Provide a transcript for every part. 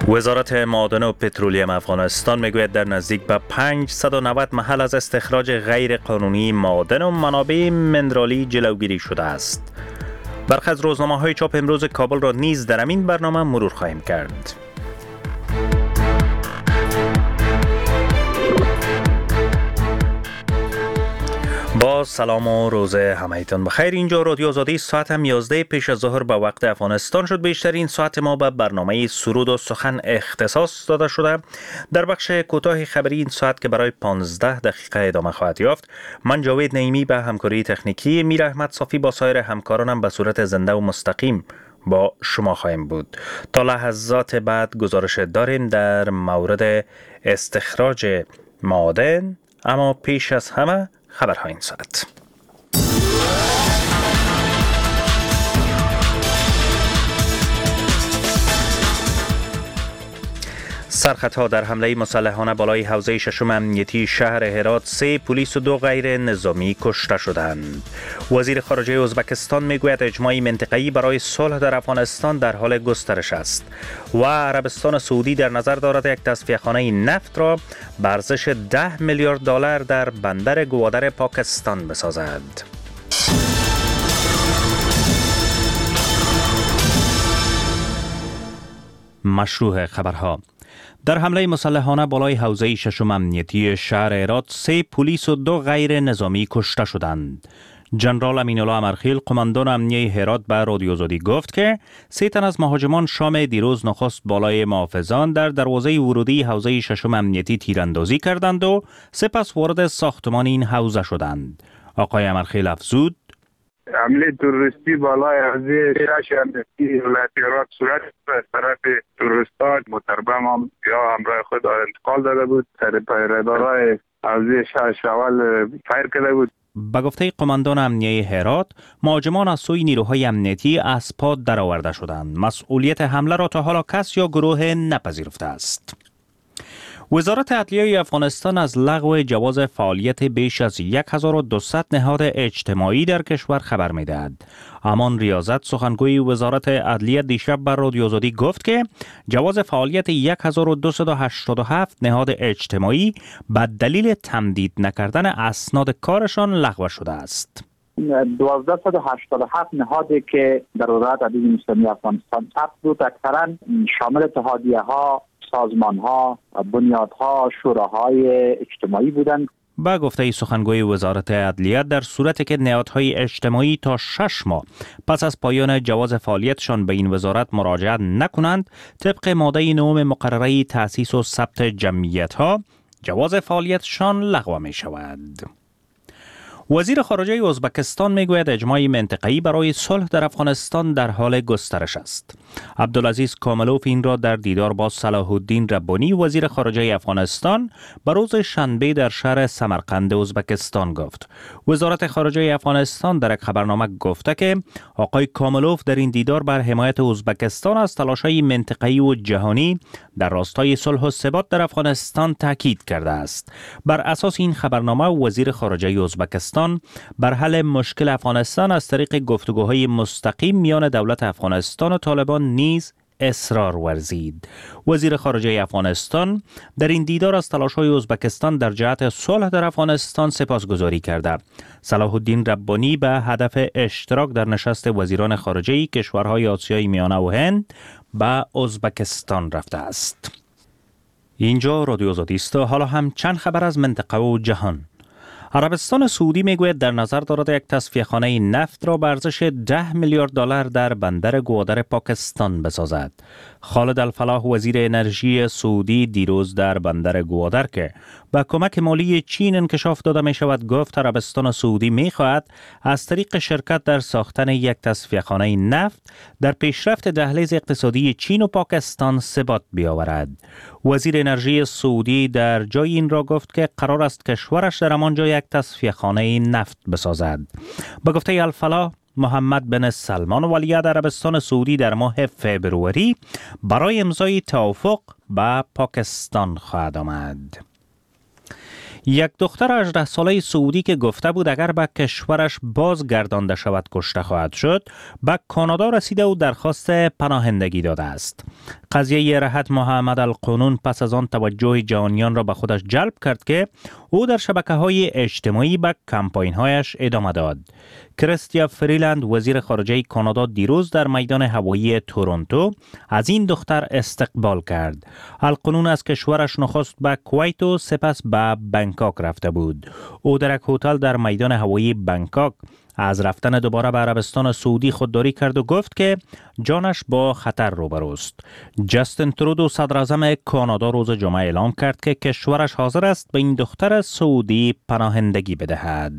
وزارت معادن و پترولیوم افغانستان میگوید در نزدیک به 590 محل از استخراج غیر قانونی معادن و منابع منرالی جلوگیری شده است. برخی از روزنامه‌های چاپ امروز کابل را نیز در این برنامه مرور خواهیم کرد. با سلام و روز همه‌تان بخیر. اینجا رادیو آزادی ساعت 11 پیش از ظهر به وقت افغانستان شد. بیشترین ساعت ما به برنامه سرود و سخن اختصاص داده شده. در بخش کوتاه خبری این ساعت که برای 15 دقیقه ادامه خواهد یافت، من جاوید نعیمی به همکاری تکنیکی میر احمد صافی با سایر همکارانم به صورت زنده و مستقیم با شما خواهیم بود. تا لحظات بعد گزارش داریم در مورد استخراج معادن، اما پیش از همه خبرهای این ساعت. سرخطها در حمله مسلحانه بالای حوزه ششم امنیتی شهر هرات، 3 پلیس و 2 غیر نظامی کشته شدند. وزیر خارجه ازبکستان میگوید اجماع منطقه‌ای برای صلح در افغانستان در حال گسترش است و عربستان سعودی در نظر دارد یک تصفیه‌خانه نفت را به ارزش 10 میلیارد دلار در بندر گوادر پاکستان بسازد. مشروع خبرها. در حمله مسلحانه بالای حوزه ششم امنیتی شهر هرات، 3 پلیس و 2 غیر نظامی کشته شدند. جنرال امین‌الله امرخیل، قماندان امنیه هرات، به رادیو آزادی گفت که 3 تن از مهاجمان شام دیروز نخست بالای محافظان در دروازه ورودی حوزه ششم امنیتی تیراندازی کردند و سپس وارد ساختمان این حوزه شدند. آقای امرخیل افزود: حمله تروریستی بالای حوزه شش امنیتی ولایت هرات صورت از طرف تروریستان متربم هم یا همراه خود انتقال داده بود. سر پیره‌دارای حوزه شش اول فایر کرده بود. به گفته قماندان امنیه هرات، مهاجمان از سوی نیروهای امنیتی از پا درآورده شدند. مسئولیت حمله را تا حالا کس یا گروه نپذیرفته است. وزارت عدلیه افغانستان از لغو جواز فعالیت بیش از 1200 نهاد اجتماعی در کشور خبر می‌دهد. امان ریاضت، سخنگوی وزارت عدلیه، دیشب بر رادیو آزادی گفت که جواز فعالیت 1287 نهاد اجتماعی به دلیل تمدید نکردن اسناد کارشان لغو شده است. 1287 نهادی که در وزارت عدلیه اسلامی افغانستان ثبت بود، اکثرا شامل اتحادیه‌ها، سازمان‌ها، بنیادها، شوراهای اجتماعی بودند. با گفته سخنگوی وزارت عدلیه، در صورتی که نهادهای اجتماعی تا 6 ماه پس از پایان جواز فعالیتشان به این وزارت مراجعه نکنند، طبق ماده 9 مقرره تأسیس و ثبت جمعیت‌ها، جواز فعالیتشان لغو می شود. وزیر خارجه ازبکستان میگوید اجماع منطقه‌ای برای صلح در افغانستان در حال گسترش است. عبدالعزیز کاملوف این را در دیدار با صلاح الدین ربانی، وزیر خارجه افغانستان، به روز شنبه در شهر سمرقند ازبکستان گفت. وزارت خارجه افغانستان در یک خبرنامه گفته که آقای کاملوف در این دیدار بر حمایت ازبکستان از تلاش‌های منطقه‌ای و جهانی در راستای صلح و ثبات در افغانستان تاکید کرده است. بر اساس این خبرنامه، وزیر خارجه ازبکستان بر حل مشکل افغانستان از طریق گفتگوهای مستقیم میان دولت افغانستان و طالبان نیز اصرار ورزید. وزیر خارجه افغانستان در این دیدار از تلاش‌های ازبکستان در جهت صلح در افغانستان سپاسگزاری کرده. صلاح الدین ربانی به هدف اشتراک در نشست وزیران خارجه کشورهای آسیای میانه و هند به ازبکستان رفته است. اینجا رادیو آزادی است. حالا هم چند خبر از منطقه و جهان. عربستان سعودی میگوید در نظر دارد یک تصفیه‌خانه نفت را به ارزش 10 میلیارد دلار در بندر گوادر پاکستان بسازد. خالد الفلاح، وزیر انرژی سعودی، دیروز در بندر گوادر که با کمک مالی چین انکشاف داده می شود گفت عربستان سعودی می خواهد از طریق شرکت در ساختن یک تصفیه‌خانه نفت در پیشرفت دهلیز اقتصادی چین و پاکستان ثبات بیاورد. وزیر انرژی سعودی در جای این را گفت که قرار است کشورش در آنجا یک تصفیه‌خانه نفت بسازد. با گفته الفلاح، محمد بن سلمان ولیعهد عربستان سعودی در ماه فبروری برای امضای توافق با پاکستان خواهد آمد. یک دختر 18 ساله سعودی که گفته بود اگر به کشورش بازگردانده شود کشته خواهد شد، به کانادا رسیده و درخواست پناهندگی داده است. قضیه راحت محمد القانون پس از آن توجه جهانیان را به خودش جلب کرد که او در شبکه‌های اجتماعی به کمپاین‌هایش ادامه داد. کریستیا فریلند وزیر خارجه کانادا دیروز در میدان هوایی تورنتو از این دختر استقبال کرد. القانون از کشورش نخست به کویت و سپس به بنکاک رفته بود. او در یک هتل در میدان هوایی بنکاک از رفتن دوباره به عربستان سعودی خودداری کرد و گفت که جانش با خطر روبروست. جاستین ترودو صدر اعظم کانادا روز جمعه اعلام کرد که کشورش حاضر است به این دختر سعودی پناهندگی بدهد.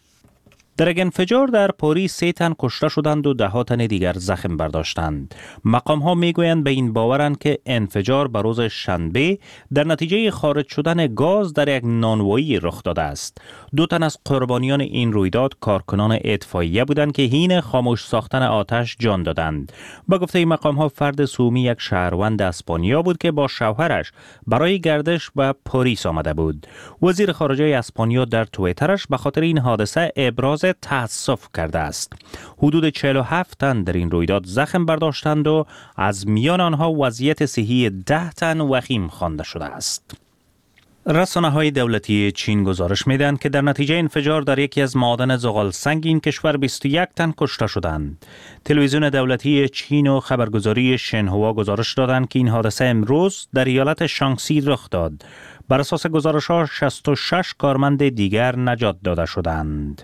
در یک انفجار در پاریس 3 تن کشته شدند و 10 تن دیگر زخم برداشتند. مقام ها میگویند به این باورند که انفجار به روز شنبه در نتیجه خارج شدن گاز در یک نانوایی رخ داده است. 2 تن از قربانیان این رویداد کارکنان اطفائیه بودند که حین خاموش ساختن آتش جان دادند. با گفته مقام ها فرد سومی یک شهروند اسپانیا بود که با شوهرش برای گردش به پاریس آمده بود. وزیر خارجه اسپانیا در توییترش به خاطر این حادثه ابراز تأسف کرده است. حدود 47 تن در این رویداد زخم برداشتند و از میان آنها وضعیت صحی 10 تن وخیم خوانده شده است. رسانه‌های دولتی چین گزارش می‌دهند که در نتیجه انفجار در یکی از معادن زغال سنگ این کشور 21 تن کشته شدند. تلویزیون دولتی چین و خبرگزاری شنهوا گزارش دادند که این حادثه امروز در ایالت شانگسی رخ داد. بر اساس گزارش‌ها 66 کارمند دیگر نجات داده شدند.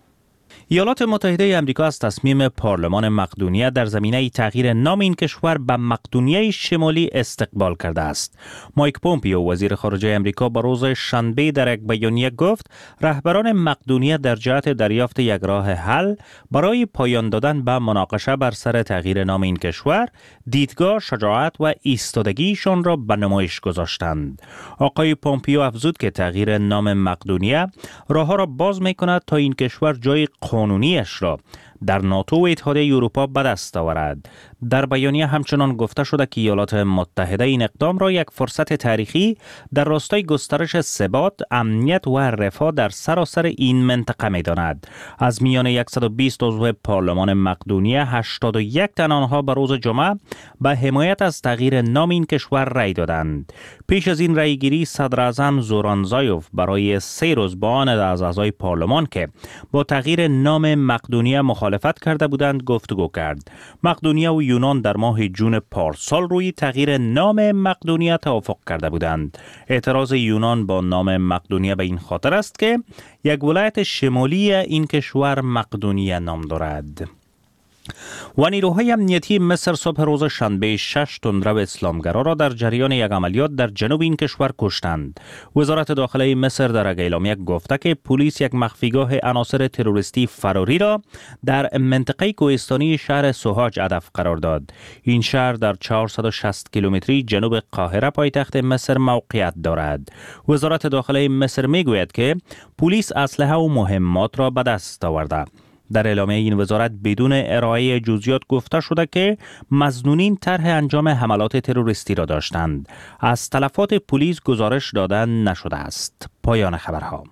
ایالات متحده آمریکا از تصمیم پارلمان مقدونیه در زمینه تغییر نام این کشور به مقدونیه شمالی استقبال کرده است. مایک پومپیو وزیر خارجه آمریکا به روز شنبه در یک بیانیه گفت رهبران مقدونیه در جهت دریافت یک راه حل برای پایان دادن به مناقشه بر سر تغییر نام این کشور دیدگاه شجاعت و ایستادگیشان را به نمایش گذاشتند. آقای پومپیو افزود که تغییر نام مقدونیه راه‌ها را باز می‌کند تا این کشور جای قانونیش را در ناتو و اتحادیه اروپا به دست آورد. در بیانیه همچنان گفته شده که ایالات متحده این اقدام را یک فرصت تاریخی در راستای گسترش ثبات، امنیت و رفاه در سراسر این منطقه می‌داند. از میان 120 عضو پارلمان مقدونیه 81 تن آنها به روز جمعه به حمایت از تغییر نام این کشور رأی دادند. پیش از این رأیگیری صدر اعظم زوران زایوف برای 3 روز با آن از اعضای پارلمان که با تغییر نام مقدونیه مخالفت کرده بودند گفتگو کرد. مقدونیه و یونان در ماه جون پارسال روی تغییر نام مقدونیه توافق کرده بودند. اعتراض یونان با نام مقدونیه به این خاطر است که یک ولایت شمالی این کشور مقدونیه نام دارد. و نیروهای امنیتی مصر صبح روز شنبه 6 تندرو اسلامگرا را در جریان یک عملیات در جنوب این کشور کشتند. وزارت داخله مصر در یک اعلامیه گفته که پلیس یک مخفیگاه عناصر تروریستی فراری را در منطقه کوهستانی شهر سوهاج هدف قرار داد. این شهر در 460 کیلومتری جنوب قاهره پایتخت مصر موقعیت دارد. وزارت داخله مصر میگوید که پلیس اسلحه و مهمات را به دست آورده. در اعلامیه این وزارت بدون ارائه جزئیات گفته شده که مظنونین طرح انجام حملات تروریستی را داشتند. از تلفات پلیس گزارش داده نشده است. پایان خبرها.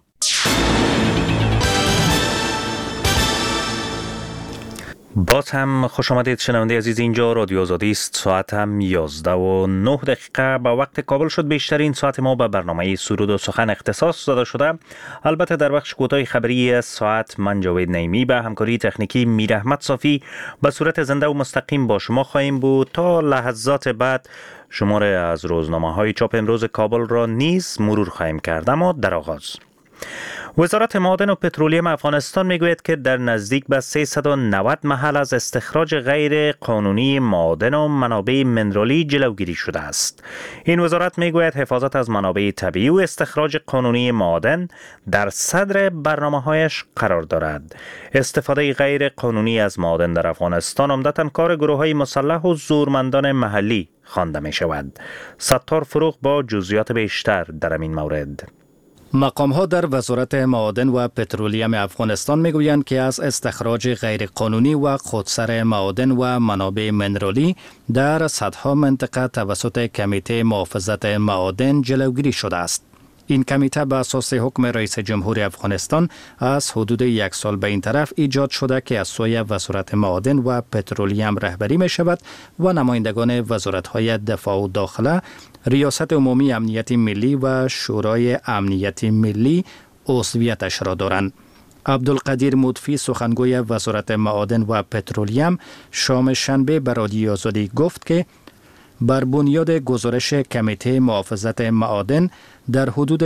باز هم خوش آمدید شنونده عزیز، اینجا رادیو آزادی است. ساعت هم 11:09 با وقت کابل شد. بیشترین ساعت ما به برنامه سرود و سخن اختصاص داده شده. البته در بخش کوتاه خبری ساعت من جاوید نعیمی به همکاری تکنیکی میر احمد صافی به صورت زنده و مستقیم با شما خواهیم بود. تا لحظات بعد شماره از روزنامه‌های چاپ امروز کابل را نیز مرور خواهیم کرد. اما در آغاز وزارت معادن و پترولیم افغانستان میگوید که در نزدیک به 390 محل از استخراج غیر قانونی معادن و منابع منرالی جلوگیری شده است. این وزارت میگوید حفاظت از منابع طبیعی و استخراج قانونی معادن در صدر برنامه‌هایش قرار دارد. استفاده غیر قانونی از معادن در افغانستان عمدتاً کار گروه‌های مسلح و زورمندان محلی خوانده می شود. ستار فروغ با جزئیات بیشتر در این مورد. مقام‌ها در وزارت معادن و پترولیم افغانستان میگویند که از استخراج غیرقانونی و خودسر معادن و منابع منرالی در صدها منطقه توسط کمیته محافظت معادن جلوگیری شده است. این کمیته به اساس حکم رئیس جمهور افغانستان از حدود 1 سال به این طرف ایجاد شده که از سوی وزارت معادن و پترولیم رهبری می شود و نمایندگان وزارت‌های دفاع و داخله، ریاست عمومی امنیت ملی و شورای امنیت ملی عضویتش را دارند. عبدالقدیر مضفی سخنگوی وزارت معادن و پترولیم شام شنبه به رادیو آزادی گفت که بر بنیاد گزارش کمیته محافظت معادن در حدود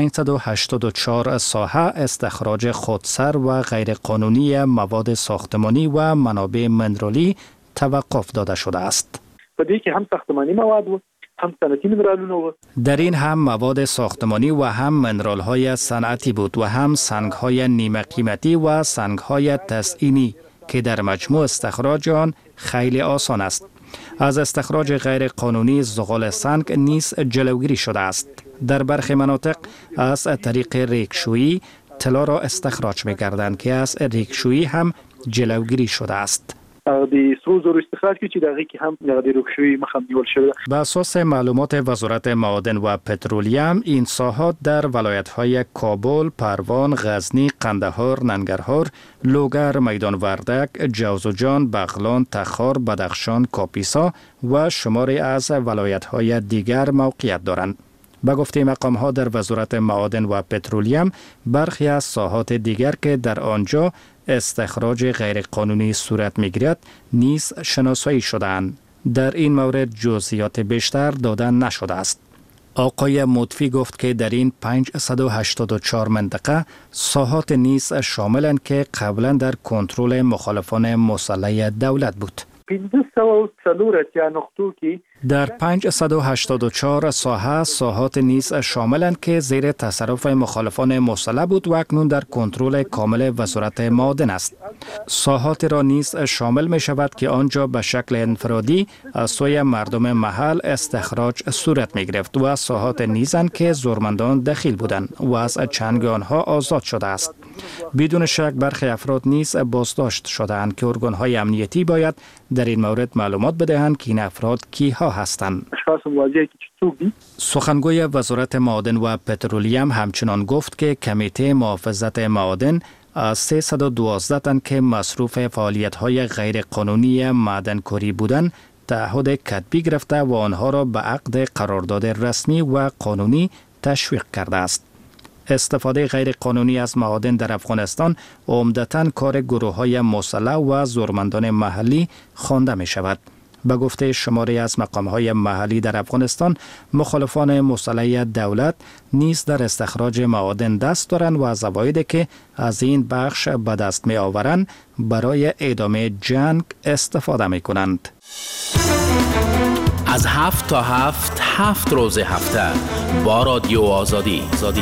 584 ساحه استخراج خودسر و غیرقانونی مواد ساختمانی و منابع منرالی توقف داده شده است. بدی که هم ساختمانی مواد و هم صنعتی منرالونه. در این هم مواد ساختمانی و هم منرال های صنعتی بود و هم سنگ های نیمه قیمتی و سنگ های تزئینی که در مجموع استخراج آن خیلی آسان است. از استخراج غیر قانونی زغال سنگ نیز جلوگیری شده است. در برخی مناطق از طریق ریکشویی طلا را استخراج می‌کردند که از ریکشویی هم جلوگیری شده است. د سرو زرو استخراج کې چې دغه کې هم د روکشوي مخه نیول شوی. به اساس معلومات وزارت معادن و پترولیم این ساحات در ولایت‌های کابل، پروان، غزنی، قندهار، ننگرهار، لوگر، میدان وردک، جوزجان، بغلان، تخار، بدخشان، کاپیسا و شماری از ولایت‌های دیگر موقعیت دارند. به گفته مقام‌ها در وزارت معادن و پترولیم برخی از ساحات دیگر که در آنجا استخراج غیرقانونی صورت می‌گیرد نیز شناسایی شده‌اند. در این مورد جزئیات بیشتر داده نشده است. آقای مضفی گفت که در این 584 منطقه ساحات نیز شاملند که قبلا در کنترل مخالفان مسلح دولت بود. 504 اتیا نقطو کې در 584 ساحات نیز شاملند که زیر تصرف مخالفان مسلح بود و اکنون در کنترل کامل وزارت معادن است. ساحات را نیز شامل می شود که آنجا به شکل انفرادی از سوی مردم محل استخراج صورت می گرفت و ساحات نیزند که زورمندان دخیل بودند و از چنگ آنها آزاد شده است. بدون شک برخی افراد نیز بازداشت شده‌اند که ارگان‌های امنیتی باید در این مورد معلومات بدهند که این افراد کیها هستند. سخنگوی وزارت معادن و پترولیم همچنان گفت که کمیته محافظت معادن از 312 تن که مصروف فعالیت‌های غیرقانونی معدنکاری بودند تعهد کتبی گرفته و آنها را به عقد قرارداد رسمی و قانونی تشویق کرده است. استفاده غیر قانونی از معادن در افغانستان عمدتاً کار گروه‌های مسلح و زورمندان محلی خوانده می شود. به گفته شماری از مقام‌های محلی در افغانستان، مخالفان مسلح دولت نیز در استخراج معادن دست دارند و از عوایدی که از این بخش به دست می آورند برای ادامه جنگ استفاده می کنند. از 7 تا 7 روز هفته با رادیو آزادی.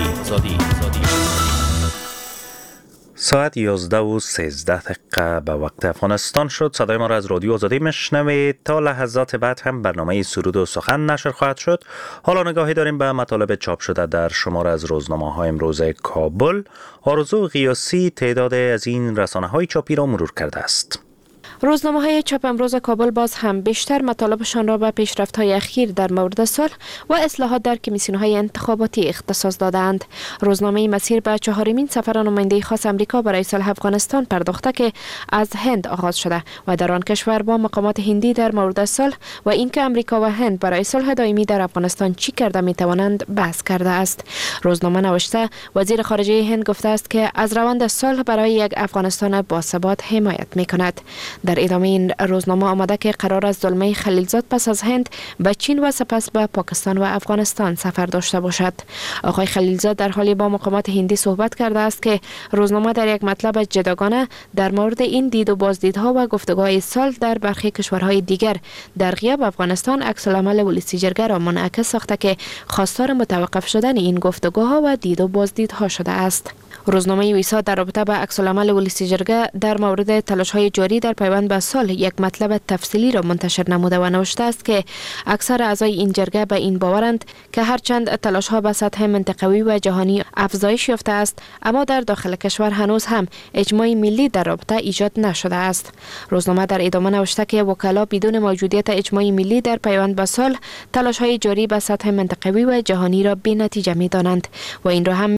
ساعت 11:13 به وقت افغانستان شد. صدای ما را از رادیو آزادی میشنوید. تا لحظات بعد هم برنامه سرود و سخن نشر خواهد شد. حالا نگاهی داریم به مطالب چاپ شده در شماره از روزنامه‌های امروز کابل. آرزو قیاسی تعداد از این رسانه‌های چاپی را مرور کرده است. روزنامه‌های چاپ امروز کابل باز هم بیشتر مطالبشان را به پیشرفت‌های اخیر در مورد صلح و اصلاحات در کمیسیون‌های انتخاباتی اختصاص دادند. روزنامه مسیر به 4مین سفر نماینده خاص آمریکا برای صلح افغانستان پرداخته که از هند آغاز شده و در آن کشور با مقامات هندی در مورد صلح و اینکه آمریکا و هند برای صلح دائمی در افغانستان چی کرده می‌توانند بحث کرده است. روزنامه نوشته وزیر خارجه هند گفته است که از روند صلح برای یک افغانستان باثبات حمایت می‌کند. در ادامه این روزنامه آمده که قرار است زلمه خلیلزاد پس از هند به چین و سپس به پاکستان و افغانستان سفر داشته باشد. آقای خلیلزاد در حالی با مقامات هندی صحبت کرده است که روزنامه در یک مطلب جداگانه در مورد این دید و بازدیدها و گفتگوهای صلح در برخی کشورهای دیگر در غیاب افغانستان عکس العمل ولسی جرگه را منعکس ساخته که خواستار متوقف شدن این گفتگوها و دید و بازدیدها شده است. روزنامه ویسا در رابطه با عکس العمل ولسی جرگه در مورد تلاش‌های جاری در پیوند پیوند به صلح یک مطلب تفصیلی را منتشر نموده و نوشته است که اکثر اعضای این جرگه به این باورند که هرچند تلاش ها به سطح منطقوی و جهانی افزایش یافته است، اما در داخل کشور هنوز هم اجماع ملی در رابطه ایجاد نشده است. روزنامه در ادامه نوشته که وکلا بدون موجودیت اجماع ملی در پیوند به صلح تلاش های جاری به سطح منطقوی و جهانی را بی‌نتیجه می‌دانند و این را هم